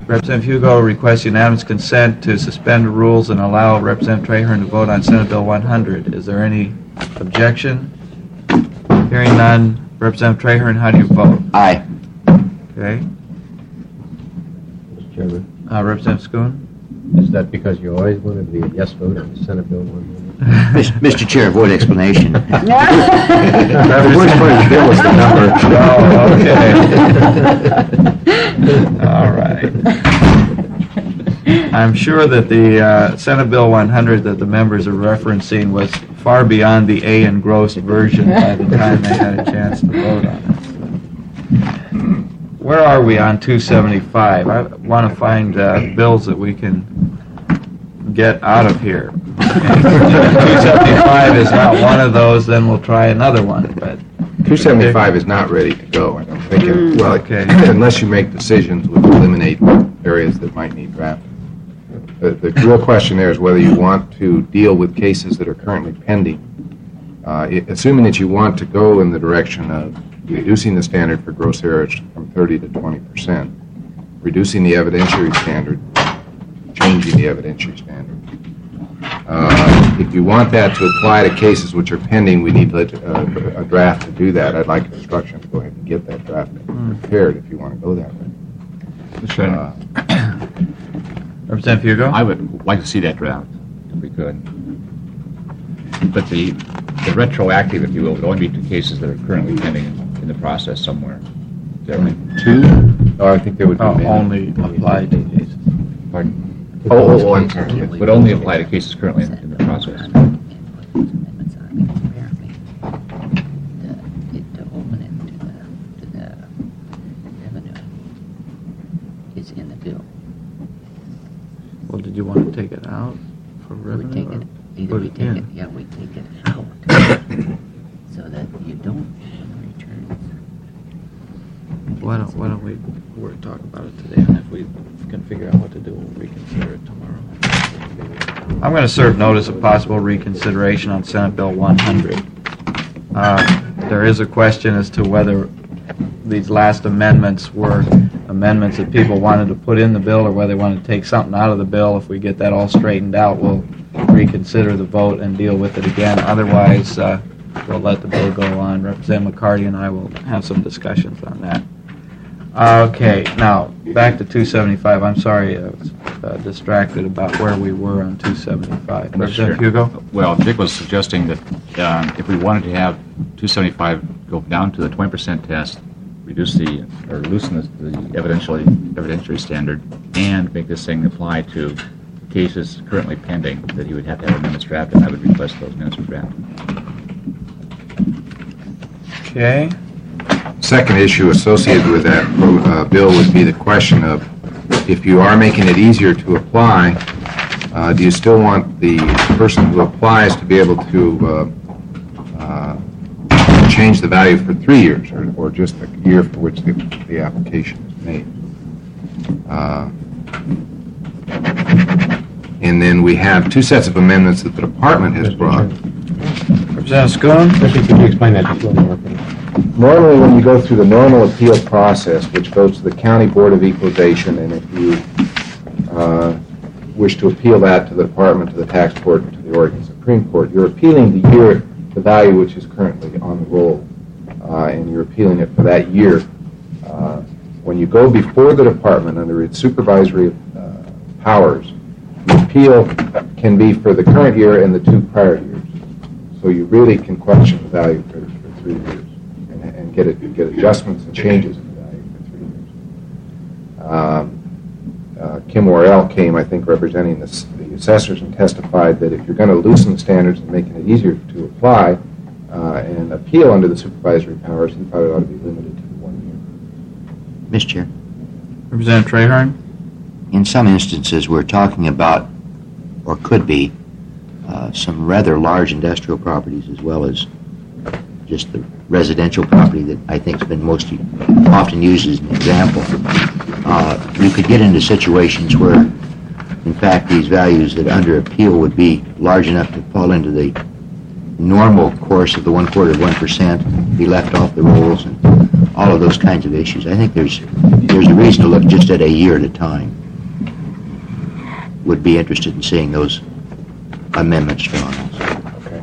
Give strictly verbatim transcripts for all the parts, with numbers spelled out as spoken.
Representative Hugo requests unanimous consent to suspend the rules and allow Representative Trahern to vote on Senate Bill one hundred. Is there any objection? Hearing none. Representative Trahern, how do you vote? Aye. Okay. Mister Chairman, Uh, Representative Schoon? is that because you always wanted to be a yes vote on Senate Bill one hundred? Mister Chair, void explanation. The worst part of the bill is the number. Oh, okay. All right. I'm sure that the uh, Senate Bill one hundred that the members are referencing was far beyond the A engrossed version by the time they had a chance to vote on it. Where are we on two seventy-five? I want to find uh, bills that we can get out of here. Okay. two seventy-five is not one of those, then we'll try another one. But two seventy-five is not ready to go, I don't think. It, well, Okay. unless you make decisions which eliminate areas that might need drafting. The, the real question there is whether you want to deal with cases that are currently pending. Uh, it, assuming that you want to go in the direction of reducing the standard for gross errors from thirty to twenty percent, reducing the evidentiary standard, changing the evidentiary standard. Uh, if you want that to apply to cases which are pending, we need uh, a draft to do that. I'd like instruction to go ahead and get that draft prepared if you want to go that way. Mister Uh, Representative Hugo? I would like to see that draft, if we could. But the, the retroactive, if you will, would only be to cases that are currently pending in the process somewhere. Is that right? Two? Oh, I think there would be Oh, many. only apply to cases. Pardon? Oh, oh, oh, I'm sorry. It would only apply to cases currently in, in the process. Is in the bill. Well, did you want to take it out for We revenue? take it, or either put we it take in? it, yeah, we take it out, so that you don't return. Why don't, why don't we, we'll talk about it today, and if we can figure out what to do, we'll reconsider it tomorrow. I'm going to serve notice of possible reconsideration on Senate Bill one hundred. Uh, There is a question as to whether these last amendments were amendments that people wanted to put in the bill or whether they wanted to take something out of the bill. If we get that all straightened out, we'll reconsider the vote and deal with it again. Otherwise, uh, we'll let the bill go on. Representative McCarty and I will have some discussions on that. Okay, now, back to two seventy-five. I'm sorry, I was uh, distracted about where we were on two seventy-five. Representative Hugo? Well, Dick was suggesting that um, if we wanted to have two seventy-five go down to the twenty percent test, reduce the, or loosen the, the evidentiary, evidentiary standard, and make this thing apply to cases currently pending, that he would have to have amendments drafted, and I would request those amendments be drafted. Okay. Second issue associated with that uh, bill would be the question of, if you are making it easier to apply, uh, do you still want the person who applies to be able to uh, uh, change the value for three years, or, or just the year for which the, the application is made? Uh, and then we have two sets of amendments that the department has brought. Representative Schoon? Especially, could you explain that just a little more? Normally, when you go through the normal appeal process, which goes to the County Board of Equalization, and if you uh, wish to appeal that to the Department, to the Tax Court, and to the Oregon Supreme Court, you're appealing the year, the value which is currently on the roll, uh, and you're appealing it for that year. Uh, when you go before the Department under its supervisory uh, powers, the appeal can be for the current year and the two prior years. So you really can question the value for, for three years. And get it, get adjustments and changes in the value for three years. Um, uh, Kim Worrell came, I think, representing the, the assessors, and testified that if you're going to loosen the standards and making it easier to apply uh, and appeal under the supervisory powers, he thought it ought to be limited to one year. Mister Chair, Representative Trahern? in some instances we're talking about, or could be, uh, some rather large industrial properties as well as just the residential property that I think has been most often used as an example. Uh, you could get into situations where, in fact, these values that under appeal would be large enough to fall into the normal course of the one quarter of one percent, be left off the rolls, and all of those kinds of issues. I think there's there's a reason to look just at a year at a time. Would be interested in seeing those amendments drawn also. Okay.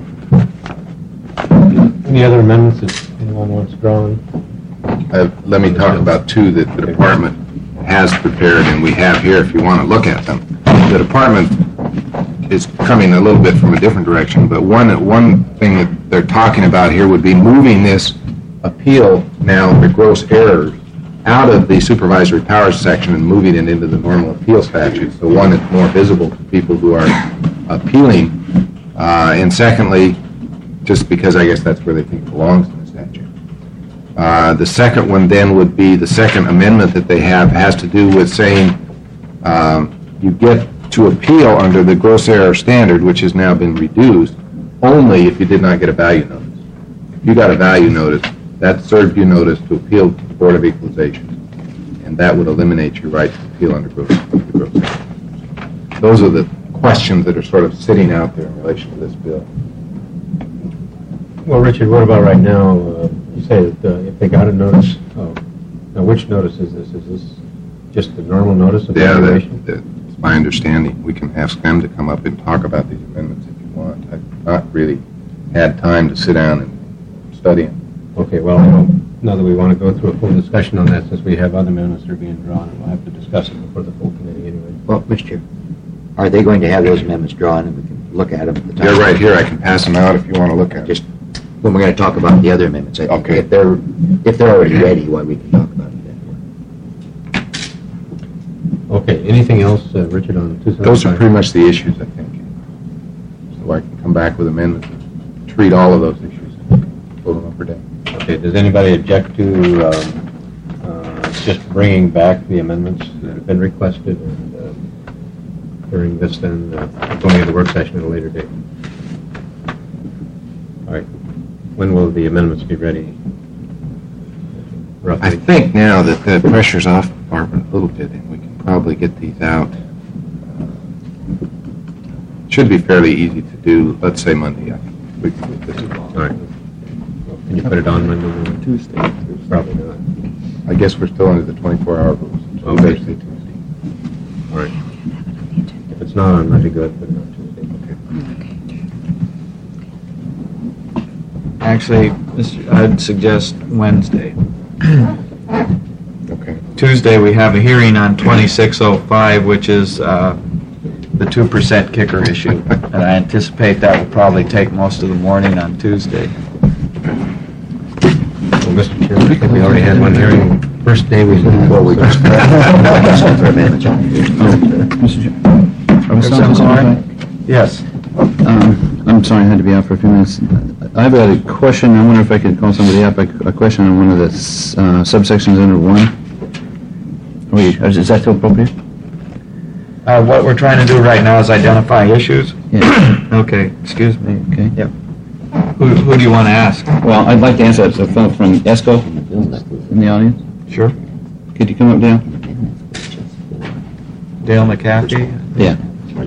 Any other amendments that anyone wants drawn? Uh, Let me talk about two that the department has prepared, and we have here if you want to look at them. The department is coming a little bit from a different direction, but one one thing that they're talking about here would be moving this appeal now, the gross errors, out of the supervisory powers section and moving it into the normal appeal statutes, the one that's more visible to people who are appealing. Uh, and secondly, just because I guess that's where they think it belongs in the statute. Uh, the second one then would be, the second amendment that they have has to do with saying um, you get to appeal under the gross error standard, which has now been reduced, only if you did not get a value notice. If you got a value notice, that served you notice to appeal to the Board of Equalization, and that would eliminate your right to appeal under gross, the gross error. Those are the questions that are sort of sitting out there in relation to this bill. Well, Richard, what about right now? Uh, you say that uh, if they got a notice, oh, now which notice is this? Is this just the normal notice of Yeah, evaluation? that, that's my understanding. We can ask them to come up and talk about these amendments if you want. I've not really had time to sit down and study them. Okay, well, I don't know that we want to go through a full discussion on that since we have other amendments that are being drawn, and we'll have to discuss it before the full committee anyway. Well, Mister Chair, are they going to have those amendments drawn and we can look at them at the time? They're right here. I can pass them out if you want to look at them. Just when we're going to talk about the other amendments. I think Okay. If they're if they're already ready, why we can talk about it then. Okay, anything else, uh, Richard, on two seventy-five? Those are pretty much the issues, I think. So I can come back with amendments and treat all of those issues, vote them up or down. Okay, does anybody object to um, uh, just bringing back the amendments that have been requested and uh, during this then, uh, going to the work session at a later date? All right, when will the amendments be ready? I Roughly? think now that the pressure's off Barbara a little bit, and we can probably get these out. Should be fairly easy to do, let's say Monday. I think we can get this All right. Well, can you put it on Monday? Tuesday. Probably not. I guess we're still under the twenty-four hour rules. So Okay. Thursday, Tuesday. All right. If it's not on Monday, good, but not Tuesday. Okay. Actually, Mister I'd suggest Wednesday. Okay. Tuesday, we have a hearing on twenty-six oh five, which is uh, the two percent kicker issue. And I anticipate that will probably take most of the morning on Tuesday. Well, Mister Chair, I think we already had one hearing first day we did. Well, we just ask for amendments on Mister Chair. Are we Have still on something, Lauren? seventy-five? Yes. Um, I'm sorry, I had to be out for a few minutes. I've got a question. I wonder if I could call somebody up. A a question on one of the s- uh, subsections under one. Wait, is is that still appropriate? Uh, What we're trying to do right now is identify issues. Yeah. Okay, excuse me. Okay. Yep. Who who do you want to ask? Well, I'd like to answer that. A fellow from ESCO in the audience. Sure. Could you come up, Dale? Dale McCaffey? Yeah.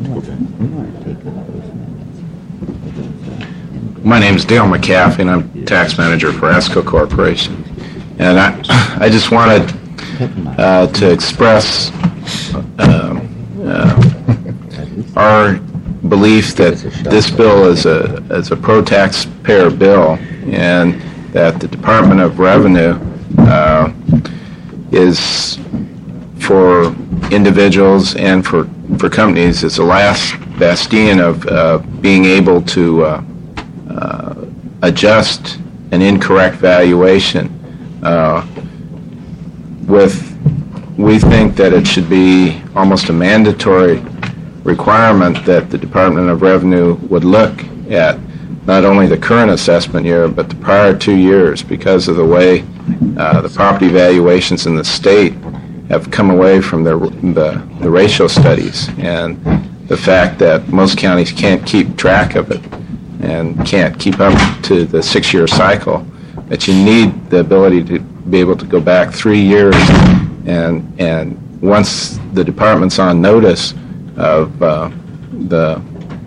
My name is Dale McCaffey, and I'm tax manager for ESCO Corporation. And I, I just wanted uh, to express uh, uh, our belief that this bill is a is a pro-taxpayer bill, and that the Department of Revenue uh, is for individuals and for for companies is the last bastion of uh, being able to uh, uh, adjust an incorrect valuation. Uh, with, we think that it should be almost a mandatory requirement that the Department of Revenue would look at not only the current assessment year, but the prior two years, because of the way uh, the property valuations in the state have come away from the, the, the ratio studies, and the fact that most counties can't keep track of it and can't keep up to the six-year cycle, that you need the ability to be able to go back three years, and and once the department's on notice of uh, the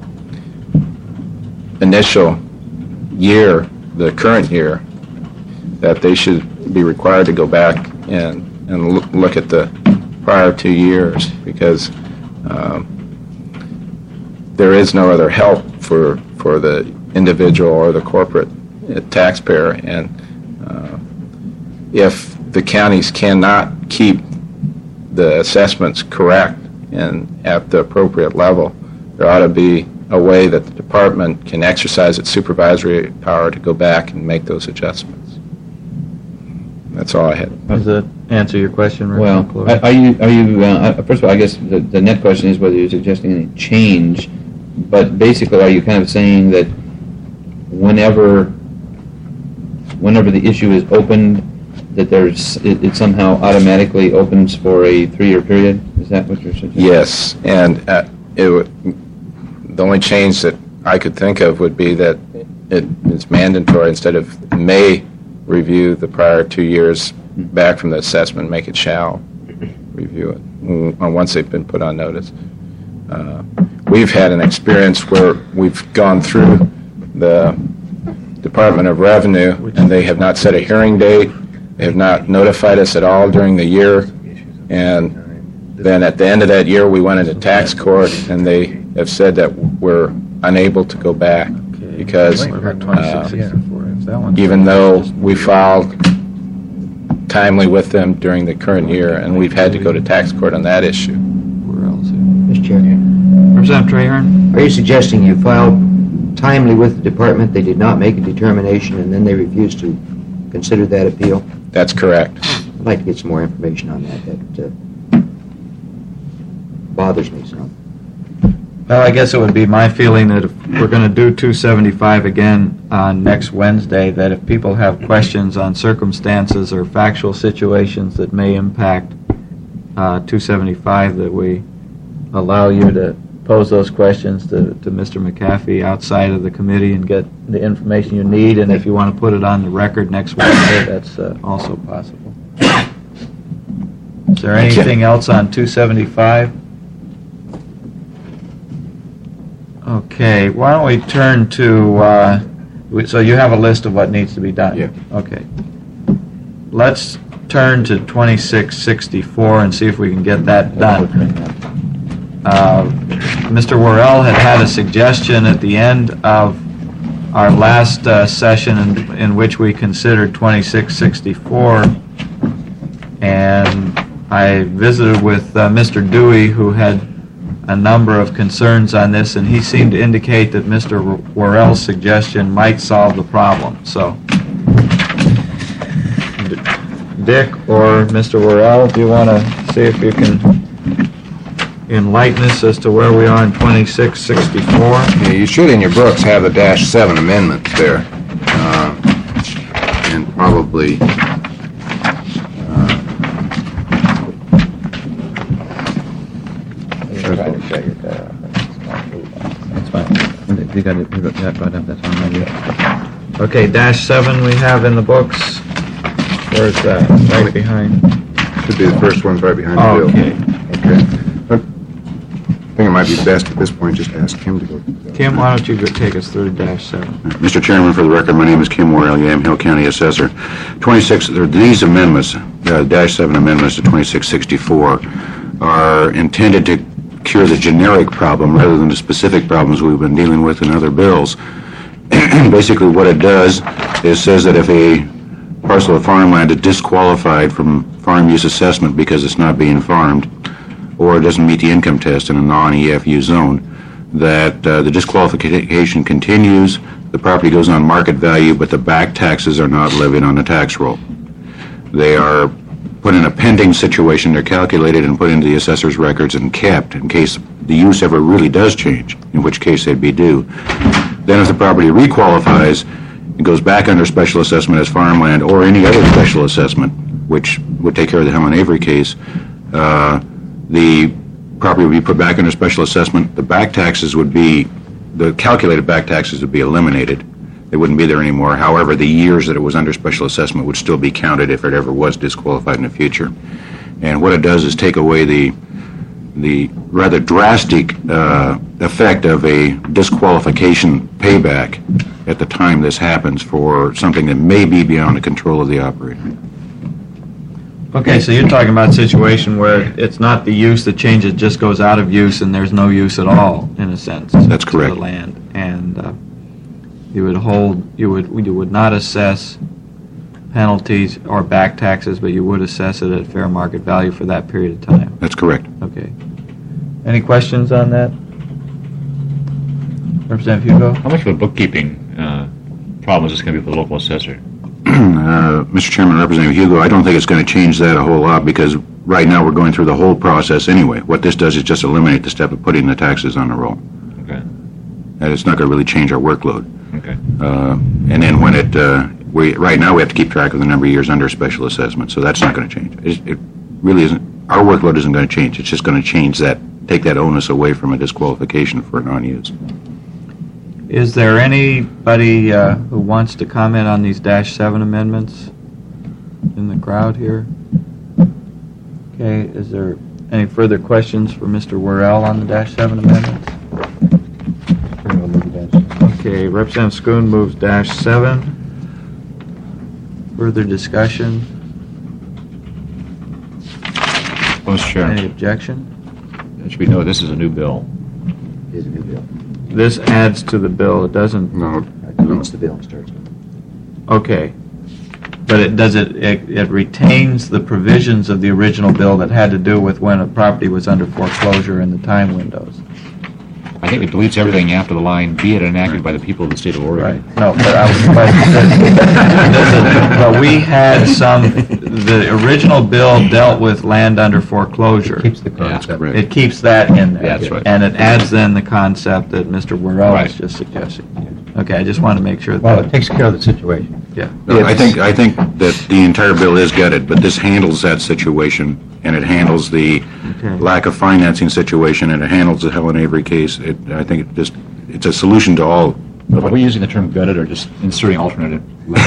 initial year, the current year, that they should be required to go back and, and loo- look at the prior two years, because um, there is no other help for, for the individual or the corporate uh, taxpayer. And uh, if the counties cannot keep the assessments correct and at the appropriate level, there ought to be a way that the department can exercise its supervisory power to go back and make those adjustments. That's all I had. Does that answer your question, Rick? Well, McClure? are are you, are you, uh, first of all, I guess the, the net question is whether you're suggesting any change, but basically, are you kind of saying that whenever, whenever the issue is opened, that there's, it, it somehow automatically opens for a three-year period? Is that what you're suggesting? Yes, and uh, it would, the only change that I could think of would be that it is mandatory. Instead of may review the prior two years back from the assessment, make it shall review it w- once they've been put on notice. Uh, we've had an experience where we've gone through the Department of Revenue and they have not set a hearing date. They have not notified us at all during the year, and then at the end of that year we went into tax court and they have said that we're unable to go back because What about uh, twenty-six sixty-four? Is that one? even though we filed timely with them during the current year, and we've had to go to tax court on that issue. Where else? Mister Chair, Representative Trahern? are you suggesting you filed timely with the department, they did not make a determination, and then they refused to consider that appeal? That's correct. I'd like to get some more information on that. That uh, bothers me some. Well, I guess it would be my feeling that if we're going to do two seventy-five again on next Wednesday, that if people have questions on circumstances or factual situations that may impact uh, two seventy-five, that we allow you to pose those questions to, to Mister McAfee outside of the committee and get the information you need, and if you want to put it on the record next Wednesday, that's uh, also possible. Is there anything else on two seventy-five? Okay, why don't we turn to, uh, we- so you have a list of what needs to be done? Yeah. Okay. Let's turn to twenty-six sixty-four and see if we can get that done. Uh, Mister Worrell had had a suggestion at the end of our last uh, session in, in which we considered twenty-six sixty-four, and I visited with uh, Mister Dewey, who had a number of concerns on this, and he seemed to indicate that Mister Worrell's suggestion might solve the problem. So, Dick or Mister Worrell, do you want to see if you can enlighten us as to where we are in twenty-six sixty-four? Yeah, you should in your books have the dash seven amendments there. Uh, and probably, That's fine. You got it, you got that right up, that's on my Okay, dash seven we have in the books. Where's that? Right behind. should be the first ones right behind the bill. Okay. Okay. I think it might be best at this point just to ask Kim to go. Kim, why don't you go take us through dash seven? Mister Chairman, for the record, my name is Kim Worrell, Yamhill County Assessor. twenty-six, or these amendments, uh, dash seven amendments to twenty-six sixty-four, are intended to cure the generic problem rather than the specific problems we've been dealing with in other bills. Basically, what it does is says that if a parcel of farmland is disqualified from farm use assessment because it's not being farmed, or it doesn't meet the income test in a non-E F U zone, that uh, the disqualification continues, the property goes on market value, but the back taxes are not levied on the tax roll. They are put in a pending situation, they're calculated and put into the assessor's records and kept in case the use ever really does change, in which case they'd be due. Then if the property requalifies, it goes back under special assessment as farmland or any other special assessment, which would take care of the Helen Avery case. Uh, the property would be put back under special assessment. The back taxes would be, the calculated back taxes would be eliminated. They wouldn't be there anymore. However, the years that it was under special assessment would still be counted if it ever was disqualified in the future. And what it does is take away the the rather drastic uh, effect of a disqualification payback at the time this happens for something that may be beyond the control of the operator. Okay, so you're talking about a situation where it's not the use that changes, it just goes out of use and there's no use at all, in a sense. That's to correct. the land. And uh, you would hold, you would, you would not assess penalties or back taxes, but you would assess it at fair market value for that period of time. That's correct. Okay. Any questions on that? Representative Hugo? How much of a bookkeeping uh, problem is this going to be for the local assessor? Uh, Mister Chairman, Representative Hugo, I don't think it's going to change that a whole lot because right now we're going through the whole process anyway. What this does is just eliminate the step of putting the taxes on the roll. Okay. And it's not going to really change our workload. Okay. Uh, and then when it, uh, we right now we have to keep track of the number of years under special assessment, so that's not going to change. It, it really isn't. Our workload isn't going to change. It's just going to change that, take that onus away from a disqualification for non-use. Is there anybody uh, who wants to comment on these Dash seven amendments in the crowd here? Okay, is there any further questions for Mister Worrell on the Dash seven amendments? Okay, Representative Schoon moves Dash seven. Further discussion? Mister Chairman, Any objection? it should be noted this is a new bill. It is a new bill. This adds to the bill, it doesn't, No, Amends the bill and starts. okay. But it does it, it, it retains the provisions of the original bill that had to do with when a property was under foreclosure and the time windows. I think it deletes everything after the line, be it enacted by the people of the state of Oregon. Right, no, but I was, but, but we had some, the original bill dealt with land under foreclosure. Keeps the That's concept. correct. It keeps that in there. That's right. And it adds then the concept that Mister Worrell was Right. just suggesting. Okay, I just want to make sure that. Well, it takes care of the situation. Yeah. No, I think I think that the entire bill is gutted, but this handles that situation, and it handles the Okay. lack of financing situation, and it handles the Helen Avery case. It, I think it just it's a solution to all. Are we using the term gutted or just inserting alternative?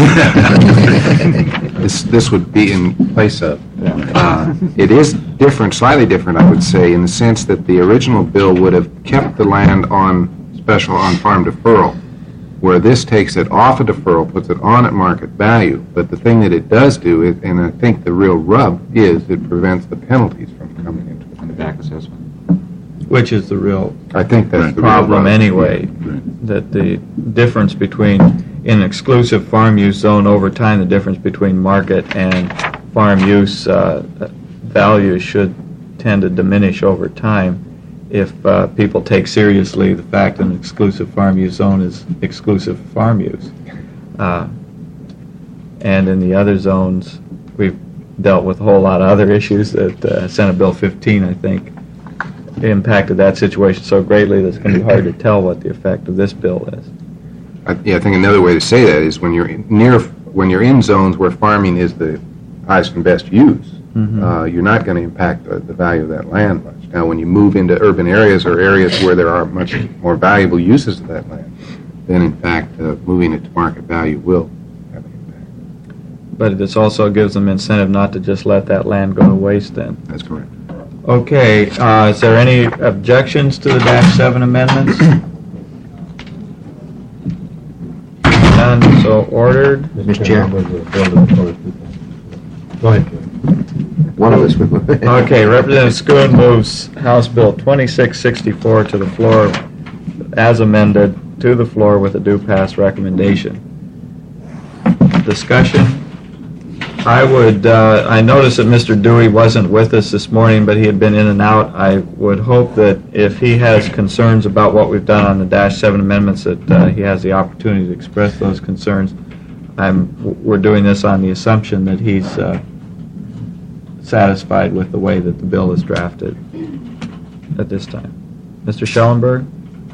this, this would be in place of. Uh, It is different, slightly different, I would say, in the sense that the original bill would have kept the land on special on-farm deferral, where this takes it off of deferral, puts it on at market value. But the thing that it does do, is, and I think the real rub is, it prevents the penalties from coming into On the back assessment. Which is the real I think that's Right. the real problem rub. anyway, that the difference between, in exclusive farm use zone over time, the difference between market and farm use uh, values should tend to diminish over time if uh, people take seriously the fact that an exclusive farm use zone is exclusive farm use. Uh, And in the other zones, we've dealt with a whole lot of other issues that uh, Senate Bill fifteen, I think, impacted that situation so greatly that it's going to be hard to tell what the effect of this bill is. I- Yeah, I think another way to say that is when you're in- near, when you're in zones where farming is the highest and best use, Mhm. uh, you're not going to impact the, the value of that land much. Now, when you move into urban areas or areas where there are much more valuable uses of that land, then in fact, uh, moving it to market value will have an impact. But this also gives them incentive not to just let that land go to waste then. That's correct. Okay, uh, is there any objections to the dash seven amendments? None, so ordered. Mister Chair. Go ahead, Joe. One of us would. Okay, Representative Schoon moves House Bill twenty-six sixty-four to the floor as amended to the floor with a due pass recommendation. Discussion? I would, uh, I noticed that Mister Dewey wasn't with us this morning, but he had been in and out. I would hope that if he has concerns about what we've done on the dash seven amendments, that uh, he has the opportunity to express those concerns. I'm, we're doing this on the assumption that he's uh, satisfied with the way that the bill is drafted at this time. Mister Schellenberg?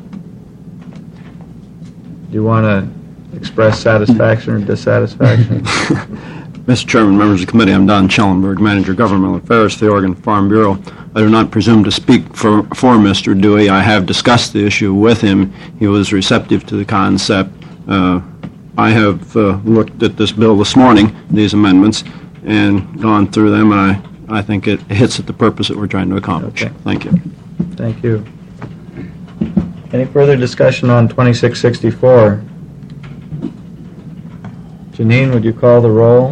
Do you want to express satisfaction or dissatisfaction? Mister Chairman, members of the committee, I'm Don Schellenberg, Manager Governmental Affairs for the Oregon Farm Bureau. I do not presume to speak for, for Mister Dewey. I have discussed the issue with him. He was receptive to the concept. Uh, I have uh, looked at this bill this morning, these amendments, and gone through them, and I I think it hits at the purpose that we're trying to accomplish. Okay. Thank you. Thank you. Any further discussion on twenty-six sixty-four? Janine, would you call the roll?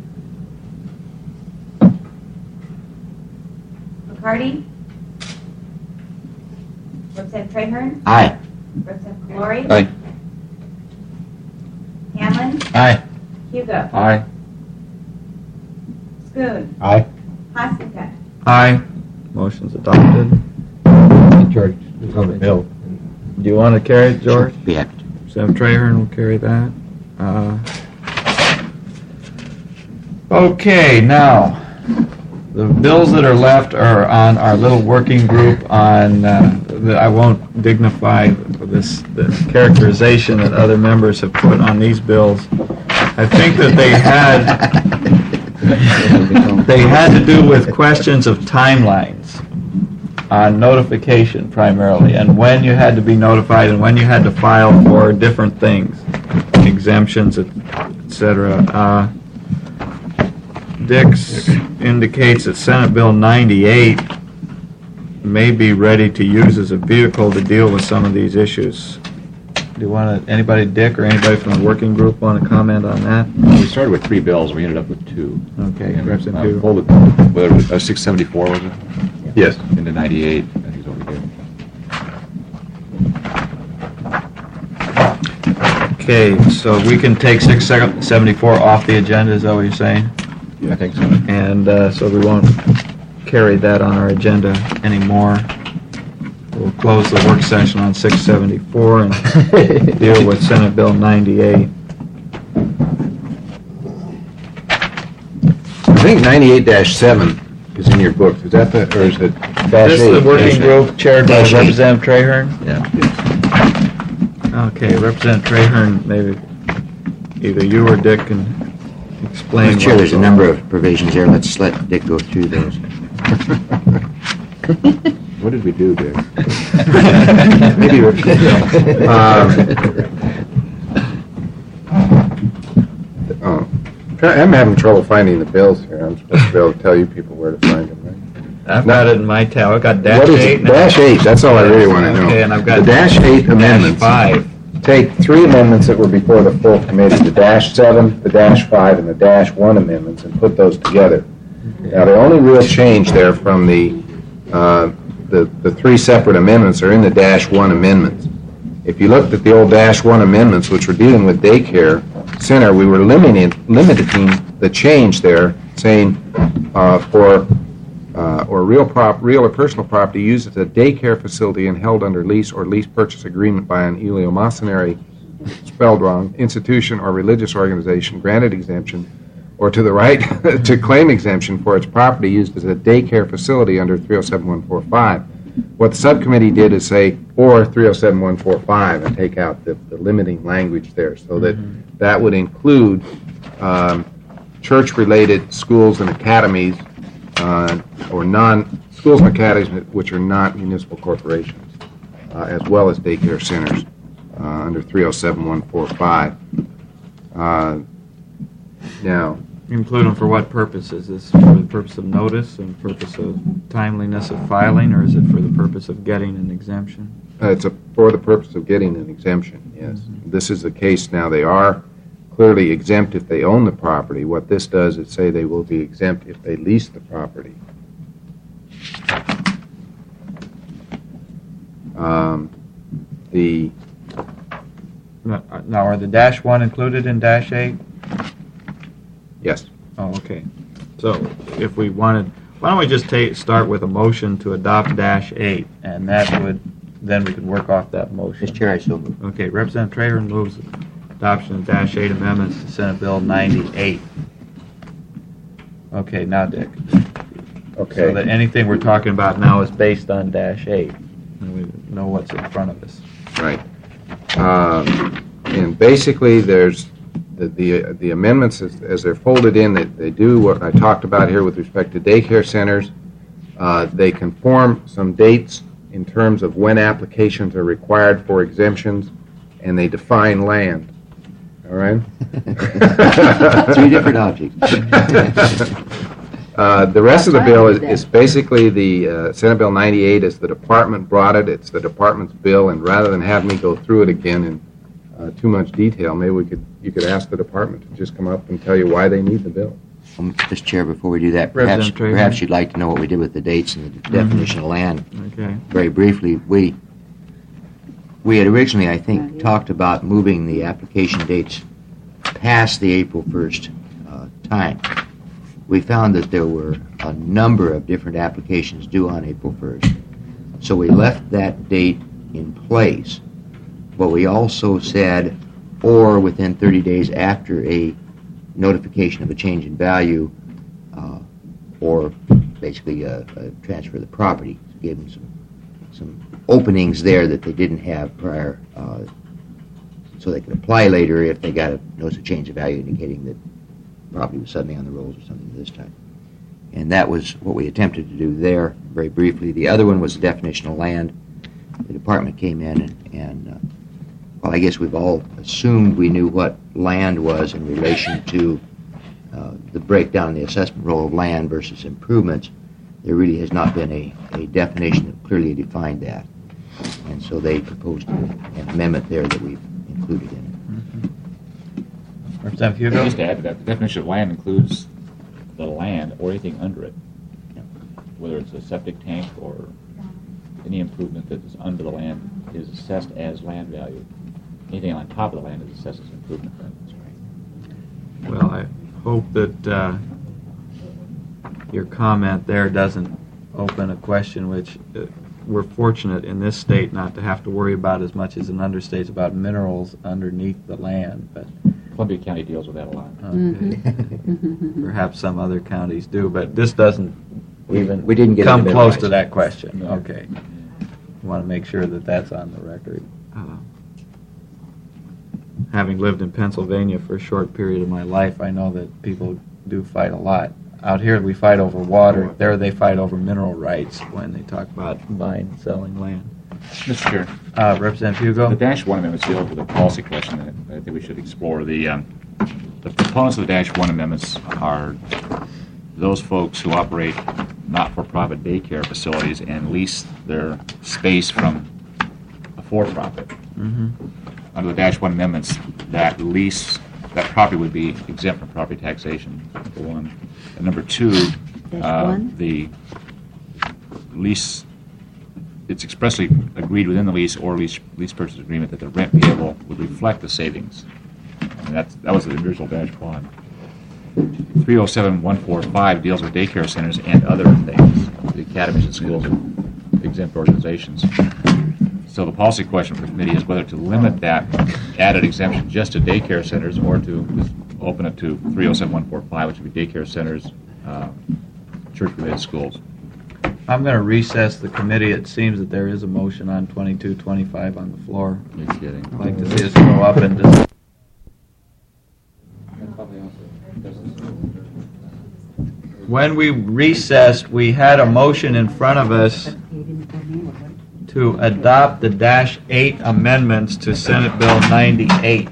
McCarty? Representative Trahern? Aye. Representative Calori? Aye. Hanlon? Aye. Hugo? Aye. Schoon? Aye. Hasenka? Aye. Motion's adopted. George, is on the bill. Do you want to carry it, George? Be happy to. Representative Trahern will carry that. Uh, Okay, now, the bills that are left are on our little working group on, uh, the- I won't dignify this, this characterization that other members have put on these bills. I think that they had, they had to do with questions of timelines on notification primarily, and when you had to be notified and when you had to file for different things, exemptions, et cetera. Uh, Dix indicates that Senate Bill ninety-eight may be ready to use as a vehicle to deal with some of these issues. Do you want to, anybody, Dick, or anybody from the working group want to comment on that? We started with three bills, we ended up with two. Okay, And, Representative uh, Hugh. folded, whether it was, uh, six seventy-four, was it? Yes. Into ninety-eight, I think is what we did. Okay, so we can take six seventy-four off the agenda, is that what you're saying? I think so. And uh, so we won't carry that on our agenda anymore. We'll close the work session on six seventy-four and deal with Senate Bill ninety-eight. I think ninety-eight dash seven is in your book. Is that the, or is it dash This is eight? the working group chaired by Dash eight. Representative Trahern? Yeah. Okay, Representative Trahern, maybe either you or Dick can explain. Mister Chair, there's a number of provisions there. Let's let Dick go through those. What did we do there? Maybe we're... Um, oh. Try- I'm having trouble finding the bills here. I'm supposed to be able to tell you people where to find them, right? I've got it in my tab. I've got dash What is eight. it? Dash eight, that's all I really want to know. Okay, and I've got The dash eight dash amendments. five. Take three amendments that were before the full committee, the dash seven, the dash five, and the dash one amendments, and put those together. Now, the only real change there from the, uh, the, the three separate amendments are in the dash one amendments. If you looked at the old dash one amendments, which were dealing with daycare center, we were limiting, limiting the change there, saying uh, for uh, or real prop, real or personal property used as a daycare facility and held under lease or lease purchase agreement by an eleemosynary, spelled wrong, institution or religious organization granted exemption, or to the right to claim exemption for its property used as a daycare facility under three oh seven one forty-five. What the subcommittee did is say, or three oh seven one forty-five, and take out the, the limiting language there, so that mm-hmm. that would include um, church-related schools and academies, uh, or non schools and academies which are not municipal corporations, uh, as well as daycare centers uh, under three oh seven one forty-five. Uh, now. Include them for what purposes? Is this for the purpose of notice and purpose of timeliness of filing, or is it for the purpose of getting an exemption? Uh, it's a, for the purpose of getting an exemption, yes. Mm-hmm. This is the case now. They are clearly exempt if they own the property. What this does is say they will be exempt if they lease the property. Um, the Now, now, are the dash one included in dash eight? Yes. Oh, okay. So if we wanted, why don't we just take, start with a motion to adopt dash eight, and that would, then we could work off that motion. Mister Chair, I so move. Okay, Representative Trahern moves adoption of dash eight amendments to Senate Bill ninety-eight. Okay, now Dick. Okay. So that anything we're talking about now is based on dash eight, and we know what's in front of us. Right. Um, and basically, there's The, the, the amendments, as, as they're folded in, they, they do what I talked about here with respect to daycare centers. Uh, they conform some dates in terms of when applications are required for exemptions, and they define land. All right? Three different objects. Uh, The rest of the bill is is basically the, uh, Senate Bill ninety-eight is the department brought it, it's the department's bill, and rather than have me go through it again in uh, too much detail, maybe we could, you could ask the department to just come up and tell you why they need the bill. Um, Mister Chair, before we do that, perhaps, Representative Trahan. perhaps you'd like to know what we did with the dates and the definition of land. Okay. Very briefly, we, we had originally, I think, talked about moving the application dates past the April first uh, time. We found that there were a number of different applications due on April first. So we left that date in place. But we also said, or within thirty days after a notification of a change in value, uh, or basically a, a transfer of the property. So gave them some, some openings there that they didn't have prior, uh, so they could apply later if they got a notice of change of value indicating that property was suddenly on the rolls or something this time. And that was what we attempted to do there, very briefly. The other one was the definition of land. The department came in and, and uh, well, I guess we've all assumed we knew what land was in relation to uh, the breakdown in the assessment role of land versus improvements. There really has not been a, a definition that clearly defined that. And so they proposed an amendment there that we've included in it. Representative Hugo? Just to add to that, the definition of land includes the land or anything under it, whether it's a septic tank or any improvement that is under the land is assessed as land value. Anything on top of the land is assessed as improvement value. Well, I hope that uh, your comment there doesn't open a question which uh, we're fortunate in this state not to have to worry about as much as in other states about minerals underneath the land. But Columbia County deals with that a lot. Okay. Perhaps some other counties do, but this doesn't even We didn't get come into close minerals. to that question. No. Okay. Want to make sure that that's on the record. Uh, having lived in Pennsylvania for a short period of my life, I know that people do fight a lot. Out here, we fight over water. There, they fight over mineral rights when they talk about buying and selling land. Mister Chair, Uh, Representative Hugo? the Dash One amendments deal with a policy question that I think we should explore. The um, the proponents of the Dash One amendments are those folks who operate not-for-profit daycare facilities and lease their space from a for-profit. Mm-hmm. Under the Dash One amendments, that lease, that property would be exempt from property taxation, number one. And number two, Dash uh, one? the lease, it's expressly agreed within the lease or lease, lease purchase agreement that the rent payable would reflect the savings. And that's, that was the original Dash One. three oh seven one forty-five deals with daycare centers and other things, the academies and schools of exempt organizations. So the policy question for the committee is whether to limit that added exemption just to daycare centers or to just open it to three oh seven one forty-five, which would be daycare centers, uh, church-related schools. I'm going to recess the committee. It seems that there is a motion on twenty-two twenty-five on the floor. You're kidding. I'd like to see us go up and discuss. When we recessed, we had a motion in front of us to adopt the Dash eight amendments to Senate Bill ninety-eight.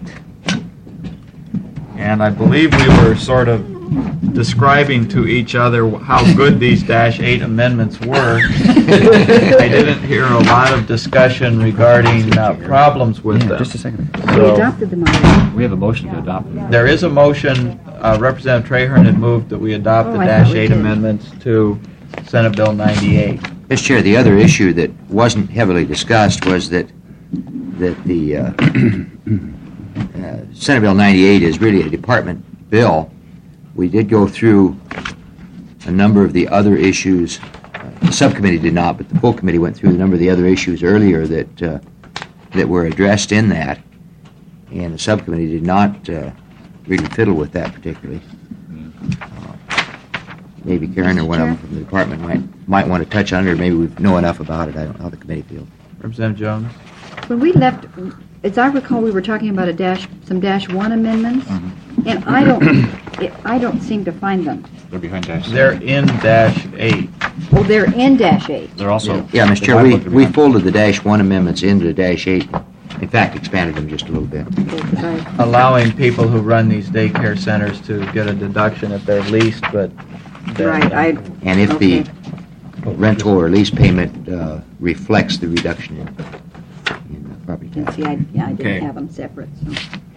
And I believe we were sort of describing to each other how good these Dash eight amendments were. I didn't hear a lot of discussion regarding uh, problems with them. Just a second. We So adopted them already. We have a motion to adopt them. there is a motion. Uh, Representative Trahern had moved that we adopt the Oh, I Dash thought we eight did. amendments to Senate Bill ninety-eight. Mister Chair, the other issue that wasn't heavily discussed was that that the uh, uh, Senate Bill ninety-eight is really a department bill. We did go through a number of the other issues. Uh, the subcommittee did not, but the full committee went through a number of the other issues earlier that uh, that were addressed in that, and the subcommittee did not uh, really fiddle with that particularly. Uh, maybe Karen or one of them from the department might might want to touch on it, or maybe we know enough about it. I don't know how the committee feels. Representative Jones? When we left, as I recall, we were talking about a dash, some dash one amendments, and I don't, it, I don't seem to find them. They're behind Dash. They're in Dash eight. Oh, they're in dash eight. They're also. Yeah, Mister Chair, we, we folded the Dash one amendments into the Dash eight. In fact, expanded them just a little bit. Because I- Allowing people who run these daycare centers to get a deduction if they're leased, but then- Right, I, And if the okay. rental or lease payment uh, reflects the reduction in, in uh, property And tax. see, I, yeah, I Okay. didn't have them separate, so.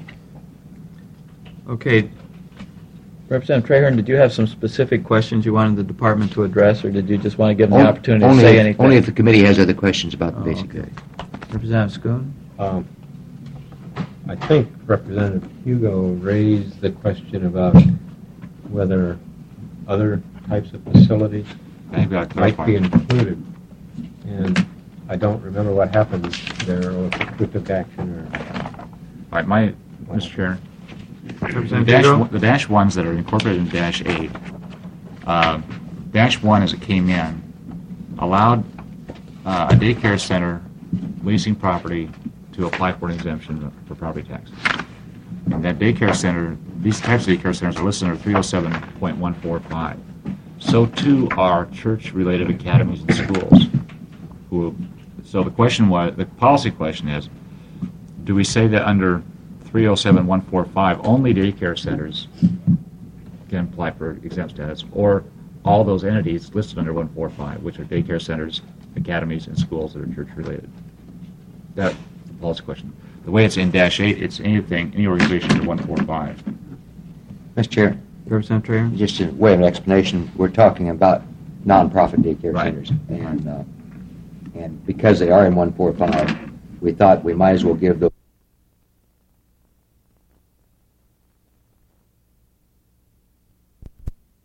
Okay. Representative Trahern, did you have some specific questions you wanted the department to address, or did you just want to give them the On- opportunity to only say if- anything? Only if the committee has other questions about the Oh, basic okay. bill. Representative Schoon? Um, I think Representative Hugo raised the question about whether other types of facilities I think we ought to might clarify. be included. And I don't remember what happened there, or if we took action, or... All right, my, Mister Chair, the Representative dash, Hugo? one- the dash ones that are incorporated in dash eight, uh, dash one as it came in, allowed uh, a daycare center leasing property to apply for an exemption for property taxes. And that daycare center, these types of daycare centers are listed under three oh seven point one four five. So too are church-related academies and schools. Who, so the question was, the policy question is, do we say that under three oh seven point one four five, only daycare centers can apply for exempt status, or all those entities listed under one forty-five, which are daycare centers, academies, and schools that are church-related? That's the policy question. The way it's in dash eight, it's anything, any organization under one forty-five. Mister Chair, Representative Trahern? just a way of an explanation, we're talking about nonprofit daycare Right. centers. And, uh, and because they are in one forty-five, we thought we might as well give those